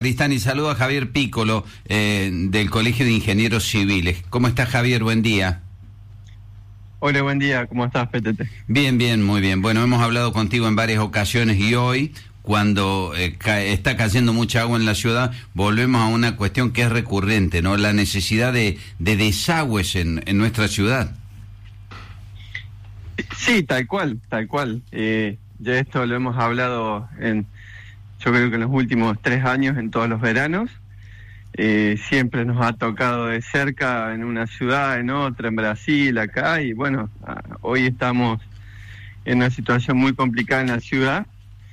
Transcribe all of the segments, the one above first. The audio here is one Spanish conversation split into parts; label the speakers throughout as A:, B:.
A: Cristani, saludo a Javier Pícolo, del Colegio de Ingenieros Civiles. ¿Cómo estás, Javier? Buen día.
B: Hola, buen día. ¿Cómo estás, PTT?
A: Bien, muy bien. Bueno, hemos hablado contigo en varias ocasiones y hoy, cuando está cayendo mucha agua en la ciudad, volvemos a una cuestión que es recurrente, ¿no? La necesidad de desagües en nuestra ciudad.
B: Sí, tal cual. Ya esto lo hemos hablado yo creo que en los últimos 3 años, en todos los veranos. Siempre nos ha tocado de cerca en una ciudad, en otra, en Brasil, acá, y bueno, hoy estamos en una situación muy complicada en la ciudad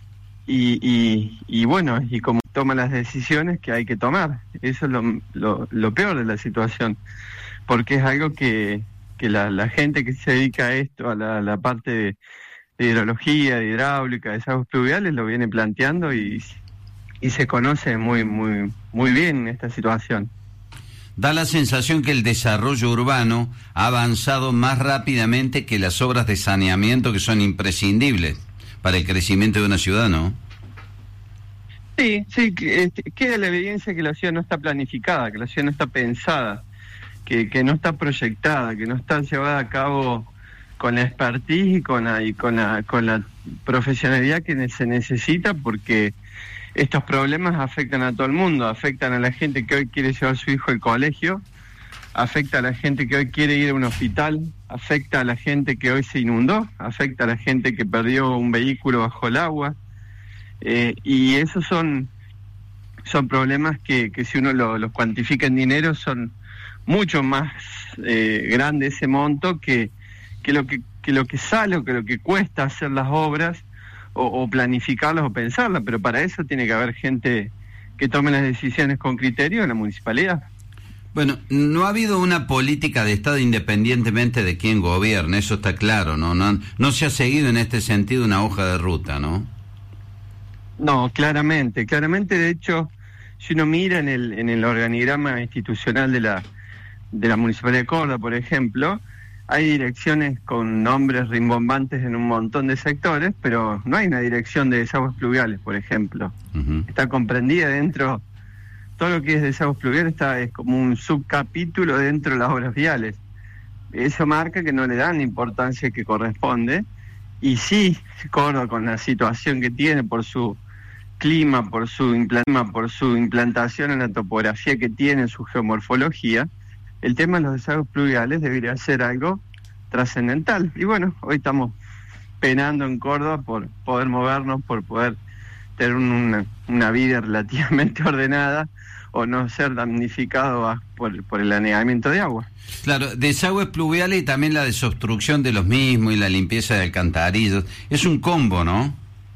B: y bueno, y como toma las decisiones que hay que tomar. Eso es lo peor de la situación, porque es algo que la gente que se dedica a esto, a la parte de hidrología, de hidráulica, de desagües pluviales, lo viene planteando y se conoce muy bien esta situación.
A: Da la sensación que el desarrollo urbano ha avanzado más rápidamente que las obras de saneamiento, que son imprescindibles para el crecimiento de una ciudad, ¿no?
B: Sí, queda la evidencia que la ciudad no está planificada, que la ciudad no está pensada, que no está proyectada, que no está llevada a cabo con la expertise y con la profesionalidad que se necesita, porque estos problemas afectan a todo el mundo, afectan a la gente que hoy quiere llevar a su hijo al colegio, afecta a la gente que hoy quiere ir a un hospital, afecta a la gente que hoy se inundó, afecta a la gente que perdió un vehículo bajo el agua, y esos son problemas que si uno los cuantifica en dinero son mucho más grande ese monto que lo que sale o que lo que cuesta hacer las obras o planificarlas o pensarlas, pero para eso tiene que haber gente que tome las decisiones con criterio en la municipalidad.
A: Bueno, no ha habido una política de Estado independientemente de quién gobierne, eso está claro, ¿no? No se ha seguido en este sentido una hoja de ruta, ¿no?
B: No, claramente, de hecho, si uno mira en el organigrama institucional de la Municipalidad de Córdoba, por ejemplo, hay direcciones con nombres rimbombantes en un montón de sectores, pero no hay una dirección de desagües pluviales, por ejemplo. Uh-huh. Está comprendida dentro, todo lo que es desagües pluviales es como un subcapítulo dentro de las obras viales. Eso marca que no le dan la importancia que corresponde, y sí, Córdoba, con la situación que tiene por su clima, por su implantación en la topografía que tiene, su geomorfología, el tema de los desagües pluviales debería ser algo trascendental. Y bueno, hoy estamos penando en Córdoba por poder movernos, por poder tener una vida relativamente ordenada o no ser damnificado por el anegamiento de agua.
A: Claro, desagües pluviales y también la desobstrucción de los mismos y la limpieza de alcantarillos. Es un combo, ¿no?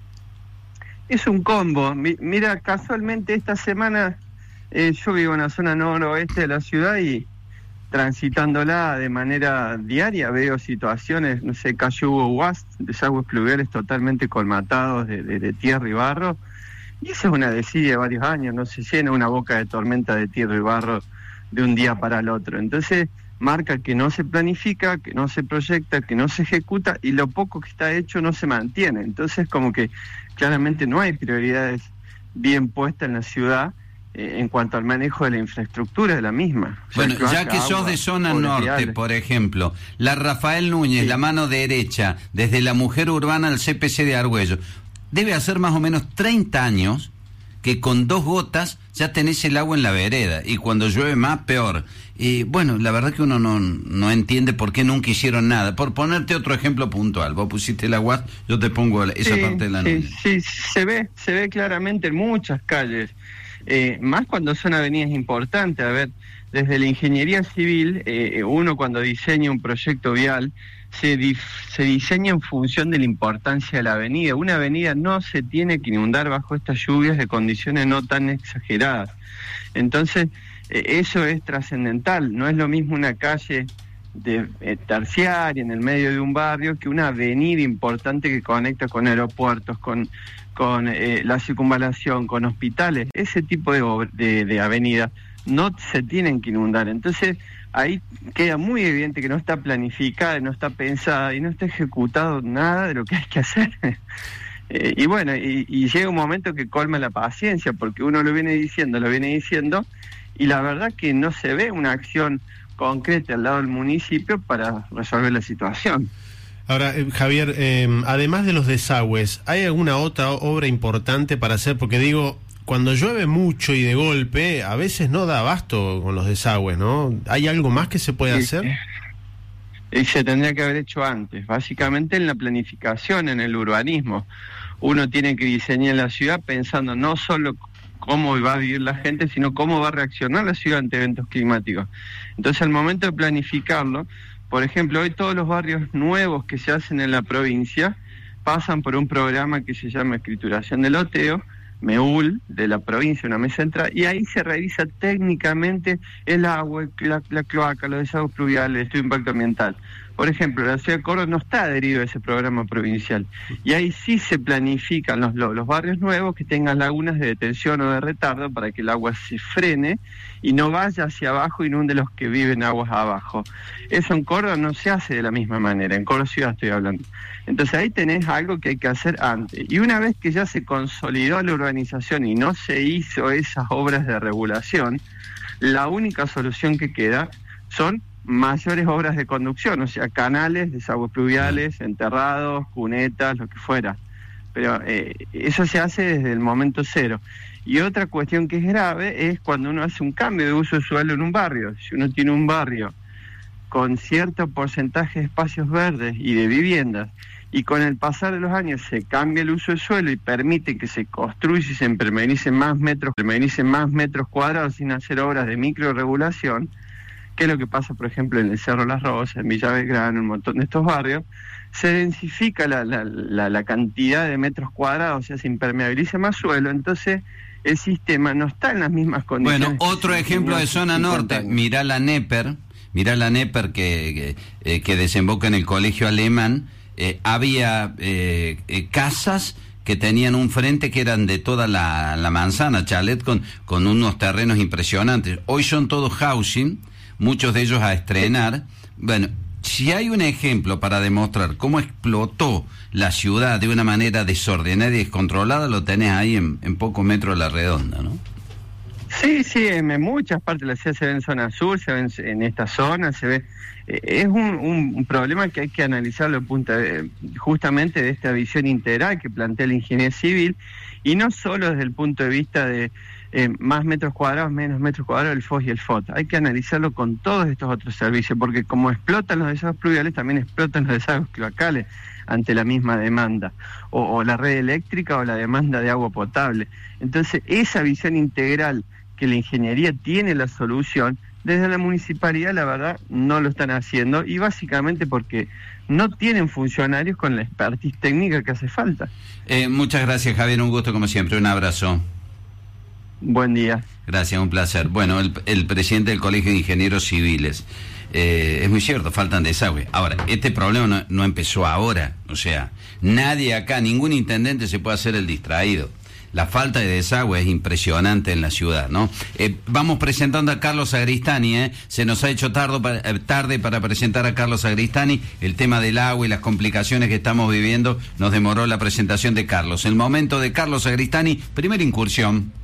B: Es un combo. Mira, casualmente esta semana yo vivo en la zona noroeste de la ciudad y transitándola de manera diaria veo situaciones, no sé, calle Hugo Guast, desagües pluviales totalmente colmatados de tierra y barro, y esa es una desidia de varios años, no se llena una boca de tormenta de tierra y barro de un día para el otro. Entonces marca que no se planifica, que no se proyecta, que no se ejecuta, y lo poco que está hecho no se mantiene. Entonces como que claramente no hay prioridades bien puestas en la ciudad en cuanto al manejo de la infraestructura de la misma.
A: Bueno, ya que sos de zona norte, por ejemplo, la Rafael Núñez, sí, la mano derecha, desde la Mujer Urbana al CPC de Argüello, debe hacer más o menos 30 años que con 2 gotas ya tenés el agua en la vereda, y cuando llueve más, peor. Y bueno, la verdad que uno no entiende por qué nunca hicieron nada. Por ponerte otro ejemplo puntual, vos pusiste el agua, yo te pongo esa parte de la Núñez.
B: Sí, se ve claramente en muchas calles. Más cuando son avenidas importantes. A ver, desde la ingeniería civil, uno cuando diseña un proyecto vial se diseña en función de la importancia de la avenida. Una avenida no se tiene que inundar bajo estas lluvias de condiciones no tan exageradas. Entonces, eso es trascendental. No es lo mismo una calle terciaria en el medio de un barrio que una avenida importante que conecta con aeropuertos, con la circunvalación, con hospitales. Ese tipo de avenidas no se tienen que inundar. Entonces ahí queda muy evidente que no está planificada, no está pensada y no está ejecutado nada de lo que hay que hacer. Y bueno, y llega un momento que colma la paciencia, porque uno lo viene diciendo, y la verdad que no se ve una acción concreta al lado del municipio para resolver la situación.
C: Ahora, Javier, además de los desagües, ¿hay alguna otra obra importante para hacer? Porque digo, cuando llueve mucho y de golpe, a veces no da abasto con los desagües, ¿no? ¿Hay algo más que se puede hacer?
B: Y se tendría que haber hecho antes, básicamente en la planificación, en el urbanismo. Uno tiene que diseñar la ciudad pensando no solo cómo va a vivir la gente, sino cómo va a reaccionar la ciudad ante eventos climáticos. Entonces, al momento de planificarlo, por ejemplo, hoy todos los barrios nuevos que se hacen en la provincia pasan por un programa que se llama Escrituración de Loteo, MEUL, de la provincia, una mesa central, y ahí se revisa técnicamente el agua, la cloaca, los desagües pluviales, el estudio de impacto ambiental. Por ejemplo, la ciudad de Córdoba no está adherido a ese programa provincial, y ahí sí se planifican los barrios nuevos que tengan lagunas de detención o de retardo para que el agua se frene y no vaya hacia abajo e inunde los que viven aguas abajo. Eso en Córdoba no se hace de la misma manera, en Córdoba ciudad estoy hablando. Entonces ahí tenés algo que hay que hacer antes. Y una vez que ya se consolidó la urbanización y no se hizo esas obras de regulación, la única solución que queda son mayores obras de conducción, o sea, canales, desagües pluviales, enterrados, cunetas, lo que fuera. Pero eso se hace desde el momento cero. Y otra cuestión que es grave es cuando uno hace un cambio de uso de suelo en un barrio. Si uno tiene un barrio con cierto porcentaje de espacios verdes y de viviendas, y con el pasar de los años se cambia el uso del suelo y permite que se construya y se impermeabilicen más metros cuadrados sin hacer obras de microrregulación, que es lo que pasa, por ejemplo, en el Cerro Las Rosas, en Villa Belgrano, en un montón de estos barrios, se densifica la cantidad de metros cuadrados, o sea, se impermeabiliza más suelo, entonces el sistema no está en las mismas condiciones.
A: Bueno, otro ejemplo de zona norte, mirá la Neper que desemboca en el Colegio Alemán. Había casas que tenían un frente que eran de toda la manzana, chalet con unos terrenos impresionantes. Hoy son todos housing, muchos de ellos a estrenar. Bueno, si hay un ejemplo para demostrar cómo explotó la ciudad de una manera desordenada y descontrolada, lo tenés ahí en pocos metros a la redonda, ¿no?
B: Sí, en muchas partes de la ciudad se ve en zona sur, se ve en esta zona, se ve... Es un problema que hay que analizarlo justamente de esta visión integral que plantea la ingeniería civil, y no solo desde el punto de vista de más metros cuadrados, menos metros cuadrados, el FOS y el FOT. Hay que analizarlo con todos estos otros servicios, porque como explotan los desagües pluviales, también explotan los desagües cloacales ante la misma demanda, o la red eléctrica o la demanda de agua potable. Entonces, esa visión integral que la ingeniería tiene la solución, desde la municipalidad, la verdad, no lo están haciendo, y básicamente porque no tienen funcionarios con la expertise técnica que hace falta.
A: Muchas gracias, Javier, un gusto como siempre, un abrazo.
B: Buen día.
A: Gracias, un placer. Bueno, el presidente del Colegio de Ingenieros Civiles, es muy cierto, faltan desagüe. Ahora, este problema no empezó ahora, o sea, nadie acá, ningún intendente se puede hacer el distraído. La falta de desagüe es impresionante en la ciudad, ¿no? Vamos presentando a Carlos Agristani, se nos ha hecho tarde para presentar a Carlos Agristani. El tema del agua y las complicaciones que estamos viviendo nos demoró la presentación de Carlos. El momento de Carlos Agristani, primera incursión.